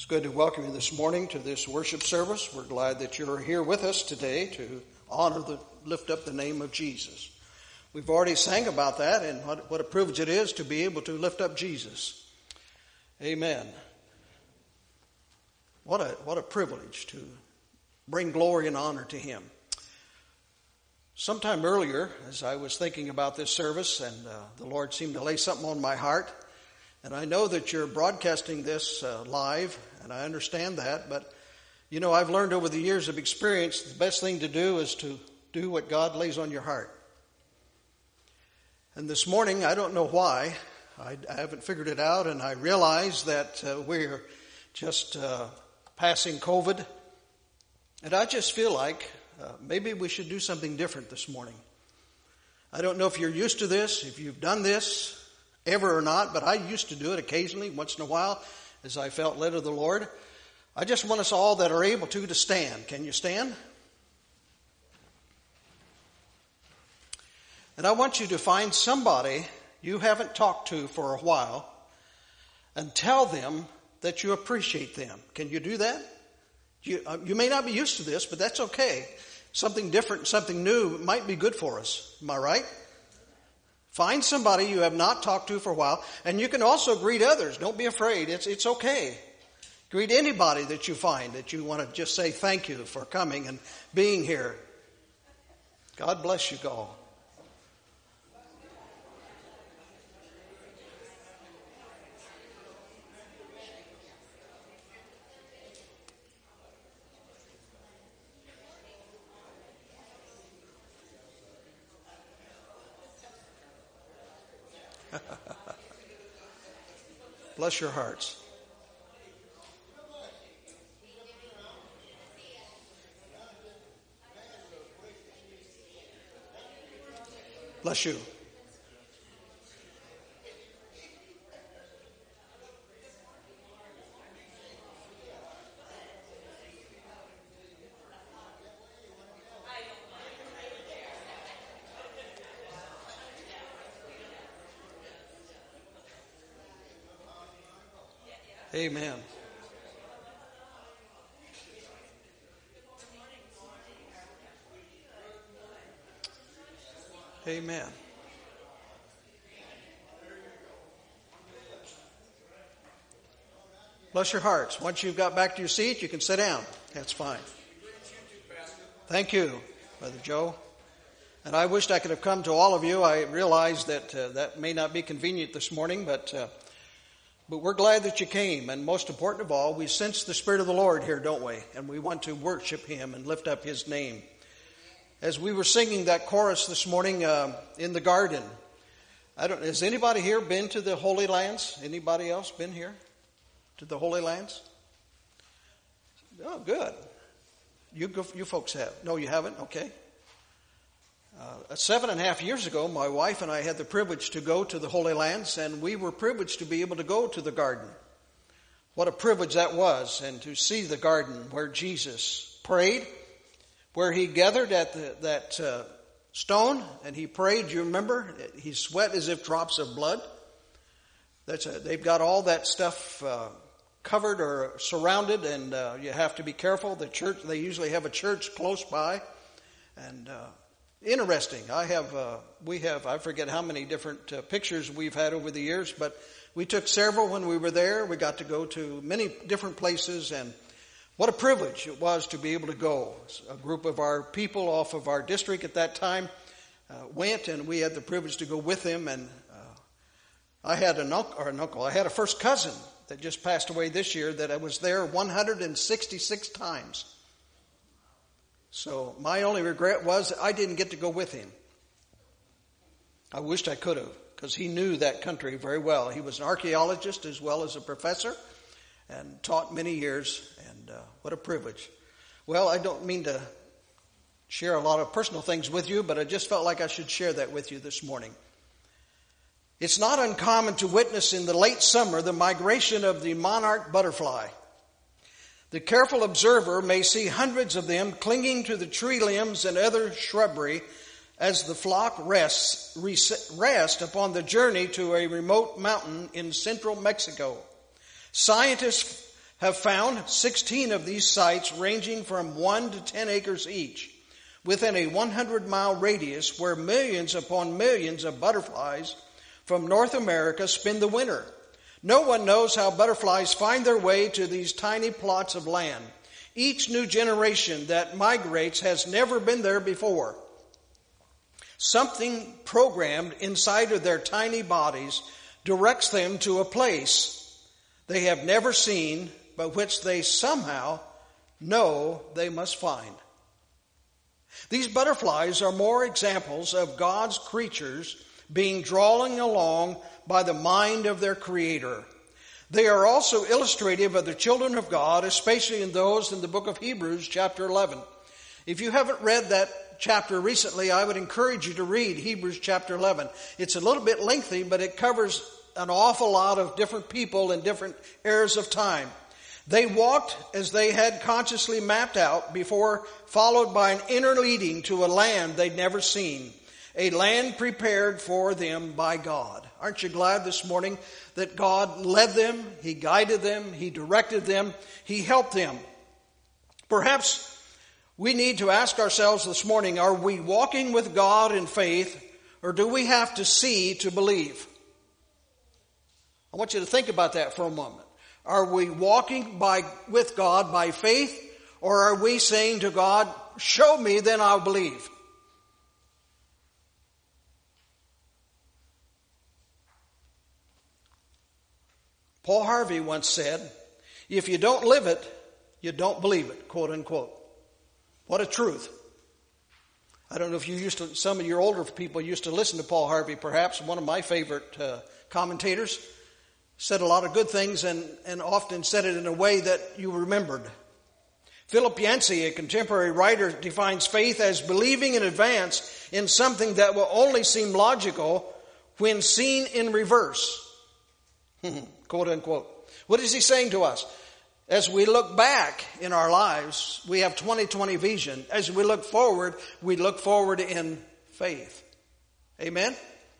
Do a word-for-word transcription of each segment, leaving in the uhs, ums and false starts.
Good to welcome you this morning to this worship service. We're glad that you're here with us today to honor the lift up the name of Jesus. We've already sang about that and what, what a privilege it is to be able to lift up Jesus. Amen. What a what a privilege to bring glory and honor to Him. Sometime earlier, as I was thinking about this service, and uh, the Lord seemed to lay something on my heart, and I know that you're broadcasting this uh, live, and I understand that, but, you know, I've learned over the years of experience, the best thing to do is to do what God lays on your heart. And this morning, I don't know why, I, I haven't figured it out, and I realize that uh, we're just uh, passing COVID, and I just feel like uh, maybe we should do something different this morning. I don't know if you're used to this, if you've done this ever or not, but I used to do it occasionally, once in a while, as I felt led of the Lord. I just want us all that are able to, to stand. Can you stand? And I want you to find somebody you haven't talked to for a while and tell them that you appreciate them. Can you do that? You, uh, you may not be used to this, but that's okay. Something different, something new might be good for us. Am I right? Find somebody you have not talked to for a while, and you can also greet others. Don't be afraid. It's it's okay. Greet anybody that you find that you want to just say thank you for coming and being here. God bless you all. Bless your hearts. Bless you. Amen. Amen. Bless your hearts. Once you've got back to your seat, you can sit down. That's fine. Thank you, Brother Joe. And I wished I could have come to all of you. I realize that uh, that may not be convenient this morning, but uh, But we're glad that you came, and most important of all, we sense the Spirit of the Lord here, don't we? And we want to worship Him and lift up His name. As we were singing that chorus this morning uh, in the garden, I don't. Has anybody here been to the Holy Lands? Anybody else been here to the Holy Lands? Oh, good. You you folks have. No, you haven't? Okay. Uh, seven and a half years ago, my wife and I had the privilege to go to the Holy Lands, and we were privileged to be able to go to the garden. What a privilege that was, and to see the garden where Jesus prayed, where He gathered at the, that uh, stone, and He prayed. You remember? He sweat as if drops of blood. That's a, they've got all that stuff uh, covered or surrounded, and uh, you have to be careful. The church, they usually have a church close by, and uh, Interesting. I have, uh, we have, I forget how many different uh, pictures we've had over the years, but we took several when we were there. We got to go to many different places, and what a privilege it was to be able to go. A group of our people off of our district at that time uh, went, and we had the privilege to go with them. And uh, I had an uncle, or an uncle, I had a first cousin that just passed away this year that I was there one hundred sixty-six times. So my only regret was I didn't get to go with him. I wished I could have, because he knew that country very well. He was an archaeologist as well as a professor and taught many years, and uh, what a privilege. Well, I don't mean to share a lot of personal things with you, but I just felt like I should share that with you this morning. It's not uncommon to witness in the late summer the migration of the monarch butterfly. The careful observer may see hundreds of them clinging to the tree limbs and other shrubbery as the flock rests, rest upon the journey to a remote mountain in central Mexico. Scientists have found sixteen of these sites ranging from one to ten acres each, within a hundred mile radius where millions upon millions of butterflies from North America spend the winter. No one knows how butterflies find their way to these tiny plots of land. Each new generation that migrates has never been there before. Something programmed inside of their tiny bodies directs them to a place they have never seen, but which they somehow know they must find. These butterflies are more examples of God's creatures being drawn along by the mind of their Creator. They are also illustrative of the children of God, especially in those in the book of Hebrews chapter eleven. If you haven't read that chapter recently, I would encourage you to read Hebrews chapter eleven. It's a little bit lengthy, but it covers an awful lot of different people in different eras of time. They walked as they had consciously mapped out before, followed by an inner leading to a land they'd never seen, a land prepared for them by God. Aren't you glad this morning that God led them, He guided them, He directed them, He helped them? Perhaps we need to ask ourselves this morning, are we walking with God in faith, or do we have to see to believe? I want you to think about that for a moment. Are we walking by with God by faith, or are we saying to God, show me, then I'll believe? Paul Harvey once said, if you don't live it, you don't believe it, quote unquote. What a truth. I don't know if you used to, some of your older people used to listen to Paul Harvey, perhaps. One of my favorite uh, commentators. Said a lot of good things and, and often said it in a way that you remembered. Philip Yancey, a contemporary writer, defines faith as believing in advance in something that will only seem logical when seen in reverse. Quote unquote. What is he saying to us? As we look back in our lives, we have twenty twenty vision. As we look forward, we look forward in faith. Amen?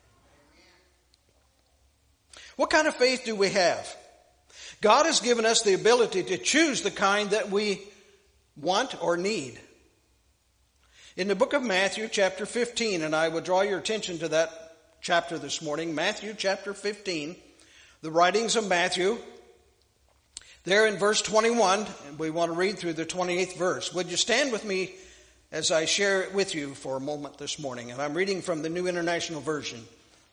What kind of faith do we have? God has given us the ability to choose the kind that we want or need. In the book of Matthew chapter fifteen, and I would draw your attention to that chapter this morning, Matthew chapter fifteen, the writings of Matthew, there in verse twenty-one, and we want to read through the twenty-eighth verse. Would you stand with me as I share it with you for a moment this morning? And I'm reading from the New International Version.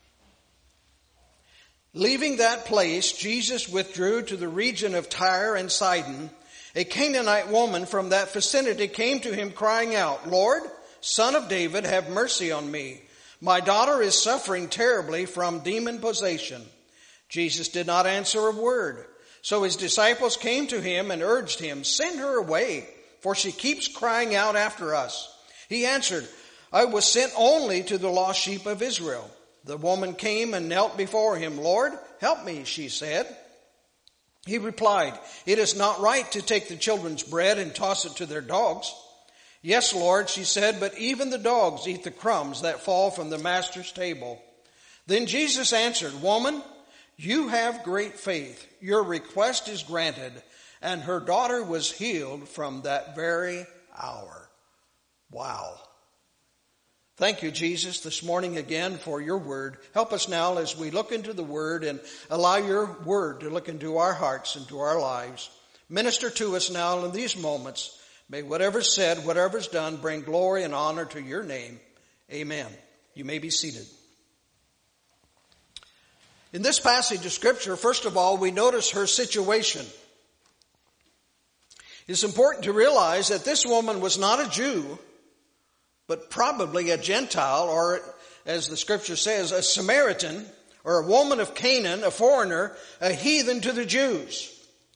Leaving that place, Jesus withdrew to the region of Tyre and Sidon. A Canaanite woman from that vicinity came to him crying out, Lord, Son of David, have mercy on me. My daughter is suffering terribly from demon possession. Jesus did not answer a word. So his disciples came to him and urged him, send her away, for she keeps crying out after us. He answered, I was sent only to the lost sheep of Israel. The woman came and knelt before him. Lord, help me, she said. He replied, it is not right to take the children's bread and toss it to their dogs. Yes, Lord, she said, but even the dogs eat the crumbs that fall from the master's table. Then Jesus answered, woman, you have great faith. Your request is granted. And her daughter was healed from that very hour. Wow. Thank you, Jesus, this morning again for your word. Help us now as we look into the word and allow your word to look into our hearts and to our lives. Minister to us now in these moments. May whatever's said, whatever's done, bring glory and honor to your name. Amen. You may be seated. In this passage of Scripture, first of all, we notice her situation. It's important to realize that this woman was not a Jew, but probably a Gentile, or as the Scripture says, a Samaritan, or a woman of Canaan, a foreigner, a heathen to the Jews.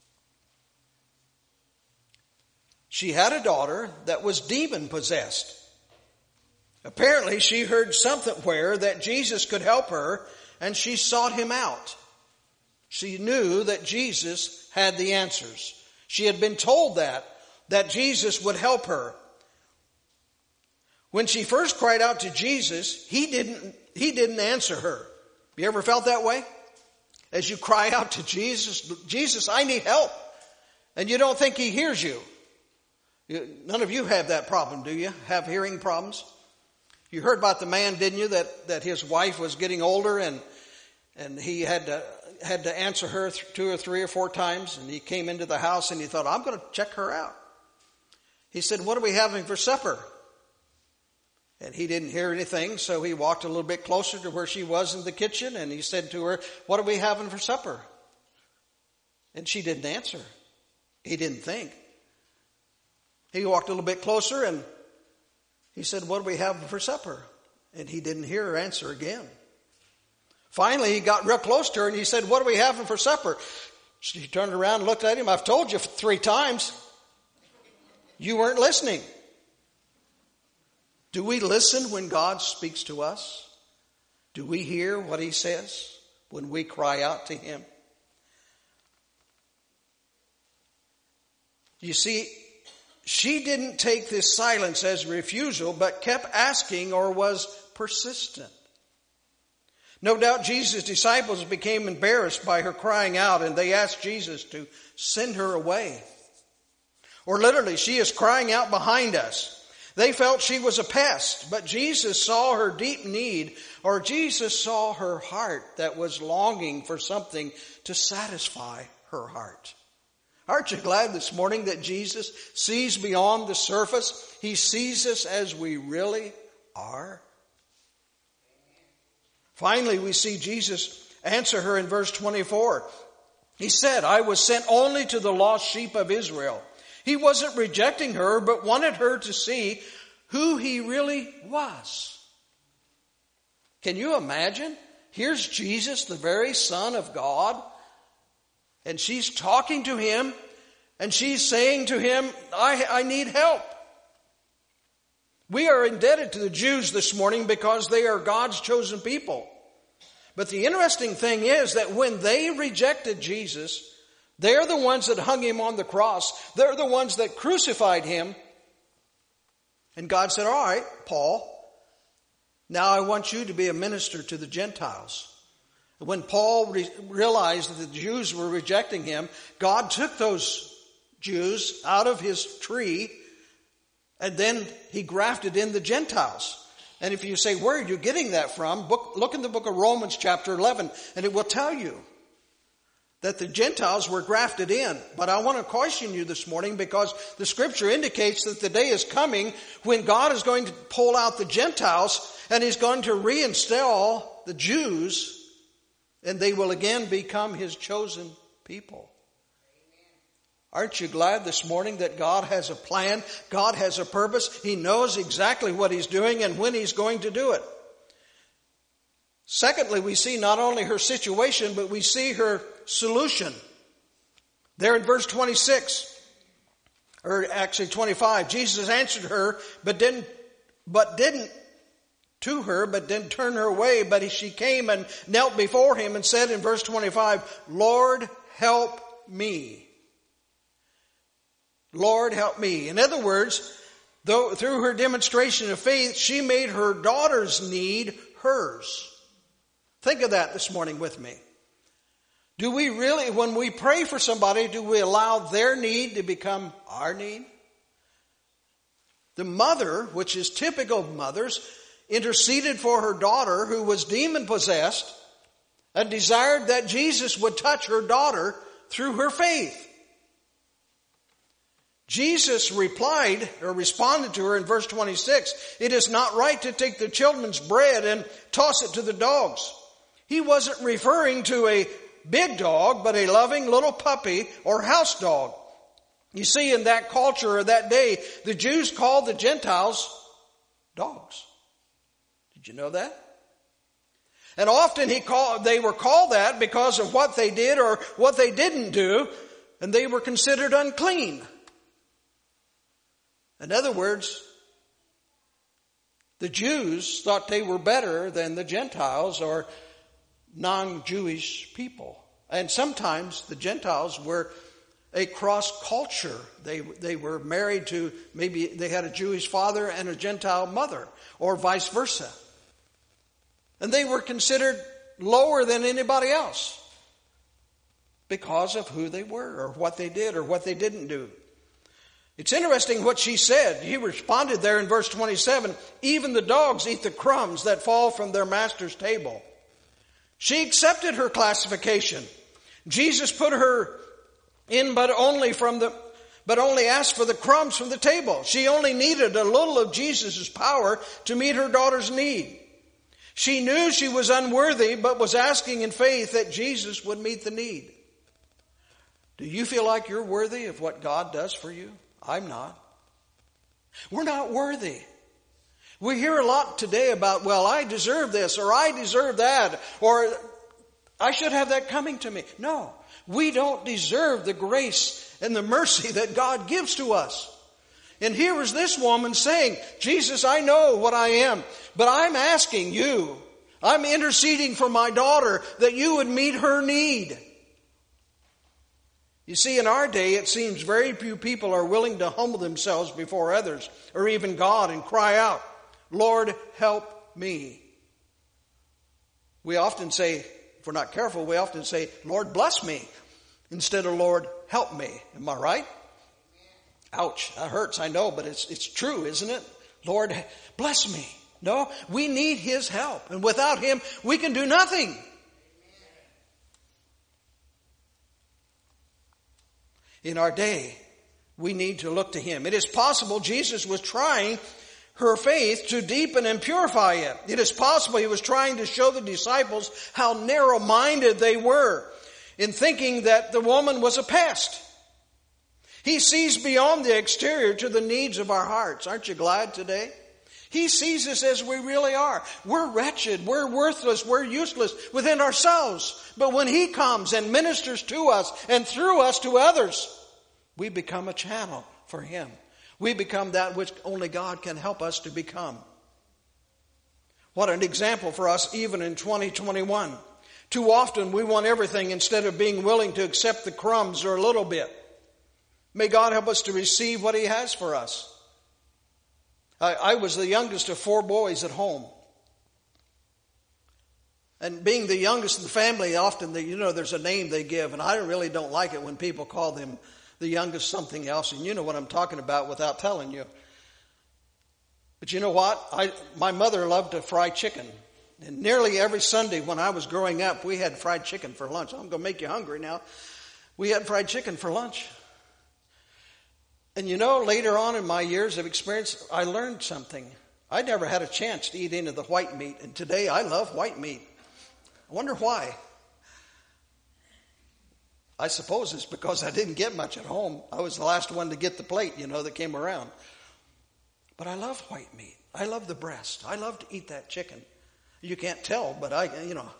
She had a daughter that was demon possessed. Apparently she heard somewhere that Jesus could help her, and she sought him out. She knew that Jesus had the answers. She had been told that, that Jesus would help her. When she first cried out to Jesus, he didn't, he didn't answer her. You ever felt that way? As you cry out to Jesus, Jesus, I need help. And you don't think he hears you. you. None of you have that problem, do you? Have hearing problems? You heard about the man, didn't you, that, that his wife was getting older and and he had to had to answer her th- two or three or four times, and he came into the house and he thought, I'm going to check her out. He said, what are we having for supper? And he didn't hear anything, so he walked a little bit closer to where she was in the kitchen, and he said to her, what are we having for supper? And she didn't answer. He didn't think. He walked a little bit closer, and he said, what are we having for supper? And he didn't hear her answer again. Finally, he got real close to her, and he said, what are we having for supper? She turned around and looked at him. I've told you three times. You weren't listening. Do we listen when God speaks to us? Do we hear what he says when we cry out to him? You see, she didn't take this silence as refusal, but kept asking or was persistent. No doubt Jesus' disciples became embarrassed by her crying out, and they asked Jesus to send her away. Or literally, she is crying out behind us. They felt she was a pest, but Jesus saw her deep need, or Jesus saw her heart that was longing for something to satisfy her heart. Aren't you glad this morning that Jesus sees beyond the surface? He sees us as we really are. Finally, we see Jesus answer her in verse twenty-four. He said, I was sent only to the lost sheep of Israel. He wasn't rejecting her, but wanted her to see who he really was. Can you imagine? Here's Jesus, the very Son of God, and she's talking to him, and she's saying to him, I, I need help. We are indebted to the Jews this morning because they are God's chosen people. But the interesting thing is that when they rejected Jesus, they're the ones that hung him on the cross. They're the ones that crucified him. And God said, all right, Paul, now I want you to be a minister to the Gentiles. When Paul re- realized that the Jews were rejecting him, God took those Jews out of his tree, and then he grafted in the Gentiles. And if you say, where are you getting that from? Book, look in the book of Romans chapter eleven, and it will tell you that the Gentiles were grafted in. But I want to caution you this morning because the scripture indicates that the day is coming when God is going to pull out the Gentiles and he's going to reinstall the Jews, and they will again become his chosen people. Aren't you glad this morning that God has a plan? God has a purpose. He knows exactly what he's doing and when he's going to do it. Secondly, we see not only her situation, but we see her solution. There in verse twenty-six, or actually twenty-five, Jesus answered her, but didn't, but didn't to her, but didn't turn her away. But she came and knelt before him and said in verse twenty-five, Lord, help me. Lord, help me. In other words, though through her demonstration of faith, she made her daughter's need hers. Think of that this morning with me. Do we really, when we pray for somebody, do we allow their need to become our need? The mother, which is typical of mothers, interceded for her daughter who was demon-possessed and desired that Jesus would touch her daughter through her faith. Jesus replied or responded to her in verse twenty-six, it is not right to take the children's bread and toss it to the dogs. He wasn't referring to a big dog, but a loving little puppy or house dog. You see, in that culture or that day, the Jews called the Gentiles dogs. Did you know that? And often he called, they were called that because of what they did or what they didn't do, and they were considered unclean. In other words, the Jews thought they were better than the Gentiles or non-Jewish people. And sometimes the Gentiles were a cross culture. They, they were married to, maybe they had a Jewish father and a Gentile mother, or vice versa. And they were considered lower than anybody else because of who they were or what they did or what they didn't do. It's interesting what she said. He responded there in verse twenty-seven, even the dogs eat the crumbs that fall from their master's table. She accepted her classification. Jesus put her in, but only from the, but only asked for the crumbs from the table. She only needed a little of Jesus' power to meet her daughter's need. She knew she was unworthy, but was asking in faith that Jesus would meet the need. Do you feel like you're worthy of what God does for you? I'm not. We're not worthy. We hear a lot today about, well, I deserve this, or I deserve that, or I should have that coming to me. No, we don't deserve the grace and the mercy that God gives to us. And here is this woman saying, Jesus, I know what I am, but I'm asking you, I'm interceding for my daughter that you would meet her need. You see, in our day, it seems very few people are willing to humble themselves before others or even God and cry out, Lord, help me. We often say, if we're not careful, we often say, Lord, bless me, instead of Lord, help me. Am I right? Ouch, that hurts, I know, but it's it's true, isn't it? Lord, bless me. No, we need His help. And without Him, we can do nothing. In our day, we need to look to Him. It is possible Jesus was trying her faith to deepen and purify it. It is possible He was trying to show the disciples how narrow-minded they were in thinking that the woman was a pest. He sees beyond the exterior to the needs of our hearts. Aren't you glad today? He sees us as we really are. We're wretched. We're worthless. We're useless within ourselves. But when He comes and ministers to us and through us to others, we become a channel for Him. We become that which only God can help us to become. What an example for us even in twenty twenty-one. Too often we want everything instead of being willing to accept the crumbs or a little bit. May God help us to receive what He has for us. I, I was the youngest of four boys at home. And being the youngest in the family, often, the, you know, there's a name they give. And I really don't like it when people call them the youngest something else. And you know what I'm talking about without telling you. But you know what? I, my mother loved to fry chicken. And nearly every Sunday when I was growing up, we had fried chicken for lunch. I'm going to make you hungry now. We had fried chicken for lunch. And you know, later on in my years of experience, I learned something. I never had a chance to eat any of the white meat. And today I love white meat. I wonder why. I suppose it's because I didn't get much at home. I was the last one to get the plate, you know, that came around. But I love white meat. I love the breast. I love to eat that chicken. You can't tell, but I, you know.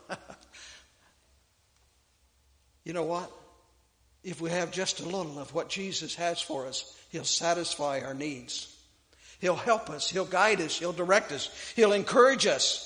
You know what? If we have just a little of what Jesus has for us, He'll satisfy our needs. He'll help us. He'll guide us. He'll direct us. He'll encourage us.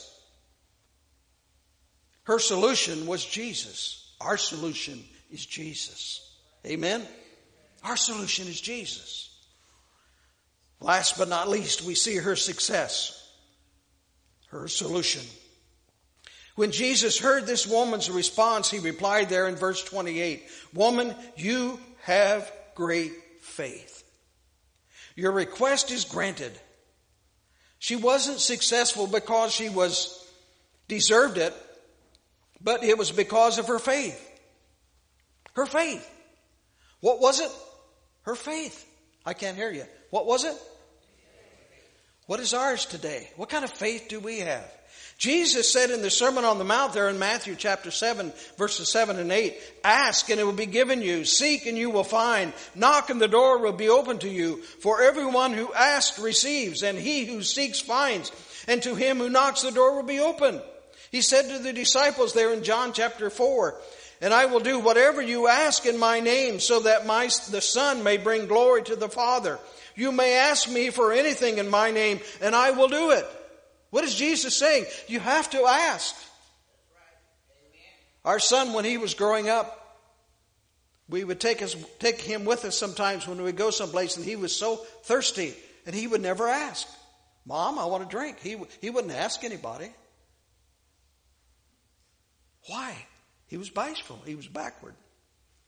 Her solution was Jesus. Our solution is Jesus. Amen? Our solution is Jesus. Last but not least, we see her success. Her solution. When Jesus heard this woman's response, He replied there in verse twenty-eight, Woman, you have great faith. Your request is granted. She wasn't successful because she was deserved it, but it was because of her faith. Her faith. What was it? Her faith. I can't hear you. What was it? What is ours today? What kind of faith do we have? Jesus said in the Sermon on the Mount there in Matthew chapter seven, verses seven and eight, Ask and it will be given you. Seek and you will find. Knock and the door will be open to you. For everyone who asks receives, and he who seeks finds. And to him who knocks the door will be open. He said to the disciples there in John chapter four, And I will do whatever you ask in my name, so that my the Son may bring glory to the Father. You may ask me for anything in my name, and I will do it. What is Jesus saying? You have to ask. Our son, when he was growing up, we would take us, take him with us sometimes when we would go someplace, and he was so thirsty, and he would never ask, Mom, I want a drink. He, he wouldn't ask anybody. Why? He was bashful. He was backward.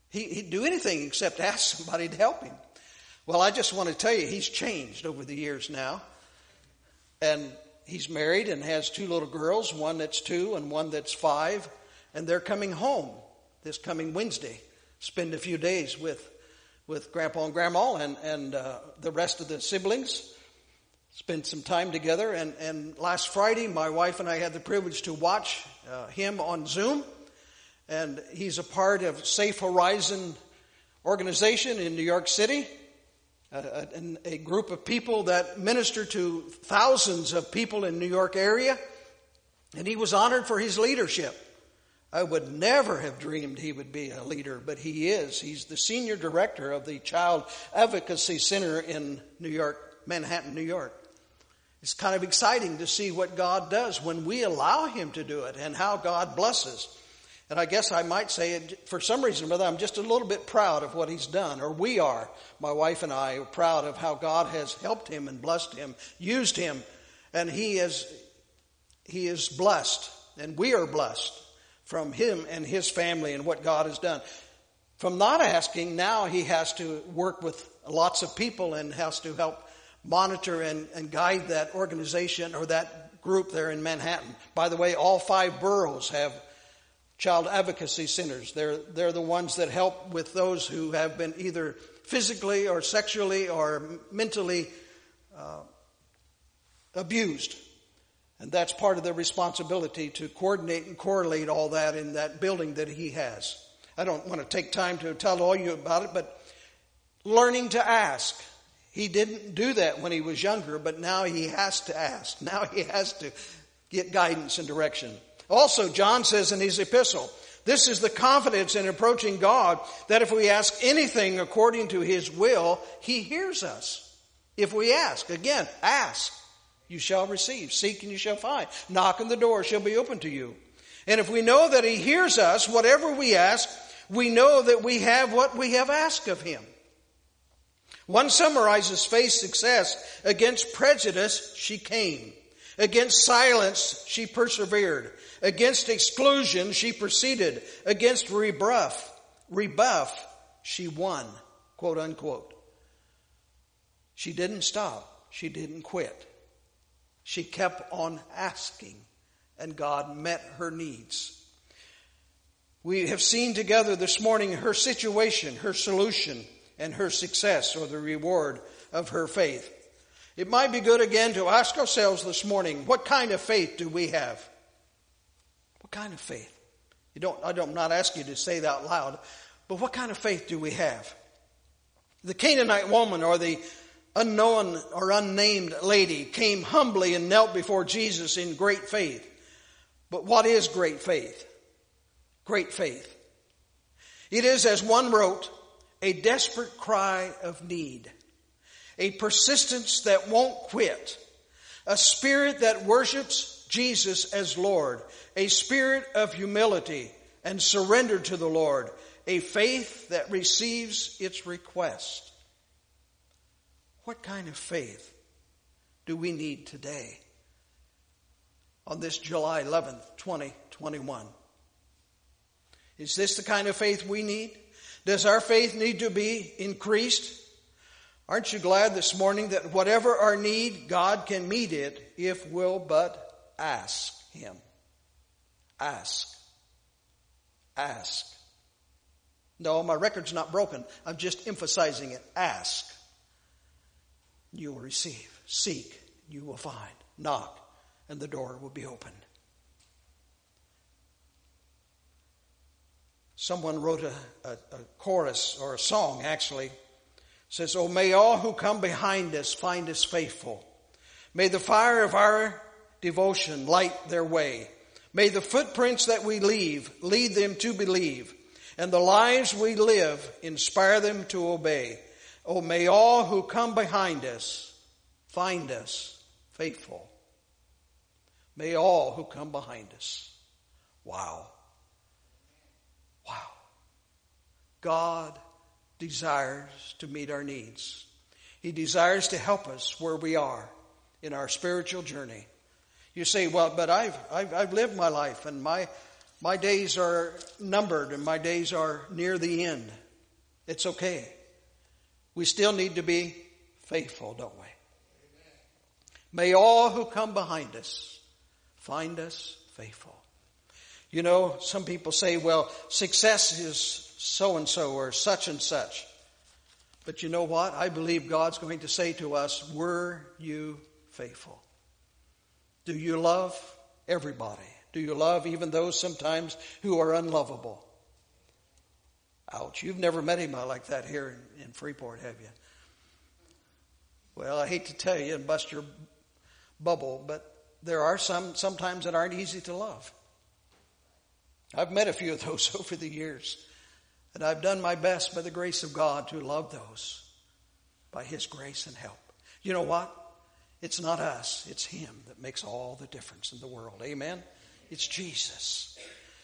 He, he'd do anything except ask somebody to help him. Well, I just want to tell you, he's changed over the years now. And he's married and has two little girls, one that's two and one that's five. And they're coming home this coming Wednesday. Spend a few days with with Grandpa and Grandma and, and uh, the rest of the siblings. Spend some time together. And, and last Friday, my wife and I had the privilege to watch uh, him on Zoom. And he's a part of Safe Horizon organization in New York City. A, a, a group of people that minister to thousands of people in New York area. And he was honored for his leadership. I would never have dreamed he would be a leader, but he is. He's the senior director of the Child Advocacy Center in New York, Manhattan, New York. It's kind of exciting to see what God does when we allow him to do it and how God blesses. And I guess I might say, it, for some reason, brother, I'm just a little bit proud of what he's done, or we are. My wife and I are proud of how God has helped him and blessed him, used him, and he is, he is blessed, and we are blessed from him and his family and what God has done. From not asking, now he has to work with lots of people and has to help monitor and, and guide that organization or that group there in Manhattan. By the way, all five boroughs have child advocacy centers. They're, they're the ones that help with those who have been either physically or sexually or mentally uh, abused. And that's part of the responsibility to coordinate and correlate all that in that building that he has. I don't want to take time to tell all you about it, but learning to ask. He didn't do that when he was younger, but now he has to ask. Now he has to get guidance and direction. Also, John says in his epistle, this is the confidence in approaching God, that if we ask anything according to his will, he hears us. If we ask, again, ask. You shall receive. Seek and you shall find. Knock and the door shall be open to you. And if we know that he hears us, whatever we ask, we know that we have what we have asked of him. One summarizes faith's success. Against prejudice, she came. Against silence, she persevered. Against exclusion, she proceeded. Against rebuff, rebuff, she won. Quote unquote. She didn't stop. She didn't quit. She kept on asking, and God met her needs. We have seen together this morning her situation, her solution, and her success, or the reward of her faith. It might be good again to ask ourselves this morning, what kind of faith do we have? What kind of faith? You don't, I don't, I'm not asking you to say that out loud, but what kind of faith do we have? The Canaanite woman, or the unknown or unnamed lady, came humbly and knelt before Jesus in great faith. But what is great faith? Great faith. It is, as one wrote, a desperate cry of need, a persistence that won't quit, a spirit that worships Jesus as Lord, a spirit of humility and surrender to the Lord, a faith that receives its request. What kind of faith do we need today on this July eleventh, twenty twenty-one? Is this the kind of faith we need? Does our faith need to be increased? Aren't you glad this morning that whatever our need, God can meet it if we'll but ask him? Ask. Ask. No, my record's not broken. I'm just emphasizing it. Ask. You will receive. Seek. You will find. Knock. And the door will be opened. Someone wrote a, a, a chorus, or a song actually. It says, oh, may all who come behind us find us faithful. May the fire of our devotion light their way. May the footprints that we leave lead them to believe. And the lives we live inspire them to obey. Oh, may all who come behind us find us faithful. May all who come behind us. Wow. Wow. God desires to meet our needs. He desires to help us where we are in our spiritual journey. You say, well, but I've, I've, I've lived my life and my, My days are numbered and my days are near the end. It's okay. We still need to be faithful, don't we? May all who come behind us find us faithful. You know, some people say, well, success is so-and-so or such and such. But you know what? I believe God's going to say to us, were you faithful? Do you love everybody? Do you love even those sometimes who are unlovable? Ouch, you've never met anybody like that here in, in Freeport, have you? Well, I hate to tell you and bust your bubble, but there are some sometimes that aren't easy to love. I've met a few of those over the years, and I've done my best by the grace of God to love those by His grace and help. You know what? It's not us, it's Him that makes all the difference in the world. Amen? It's Jesus.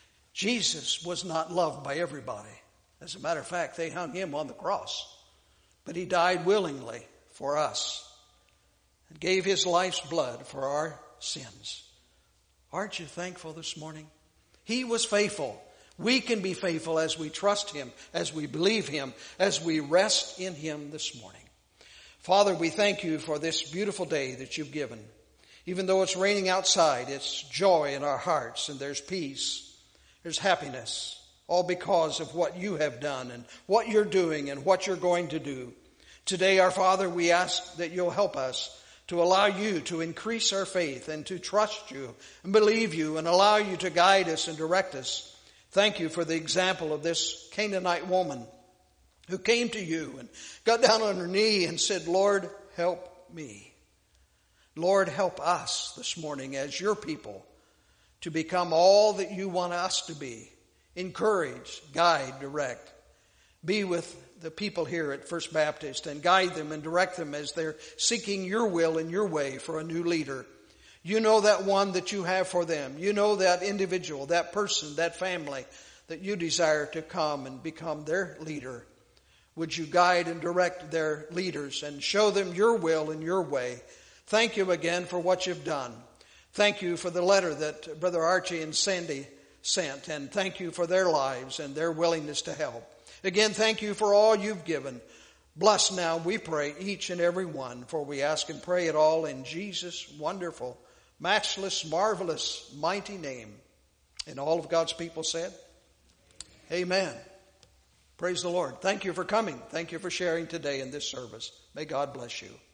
Jesus was not loved by everybody. As a matter of fact, they hung Him on the cross. But He died willingly for us and gave His life's blood for our sins. Aren't you thankful this morning? He was faithful. We can be faithful as we trust Him, as we believe Him, as we rest in Him this morning. Father, we thank You for this beautiful day that You've given. Even though it's raining outside, it's joy in our hearts, and there's peace, there's happiness, all because of what You have done and what You're doing and what You're going to do. Today, our Father, we ask that You'll help us to allow You to increase our faith and to trust You and believe You and allow You to guide us and direct us. Thank You for the example of this Canaanite woman who came to You and got down on her knee and said, Lord, help me. Lord, help us this morning as Your people to become all that You want us to be. Encourage, guide, direct. Be with the people here at First Baptist and guide them and direct them as they're seeking Your will and Your way for a new leader. You know that one that You have for them. You know that individual, that person, that family that You desire to come and become their leader. Would You guide and direct their leaders and show them Your will and Your way? Thank You again for what You've done. Thank You for the letter that Brother Archie and Sandy sent. And thank You for their lives and their willingness to help. Again, thank You for all You've given. Bless now, we pray, each and every one. For we ask and pray it all in Jesus' wonderful, matchless, marvelous, mighty name. And all of God's people said, Amen. Praise the Lord. Thank you for coming. Thank you for sharing today in this service. May God bless you.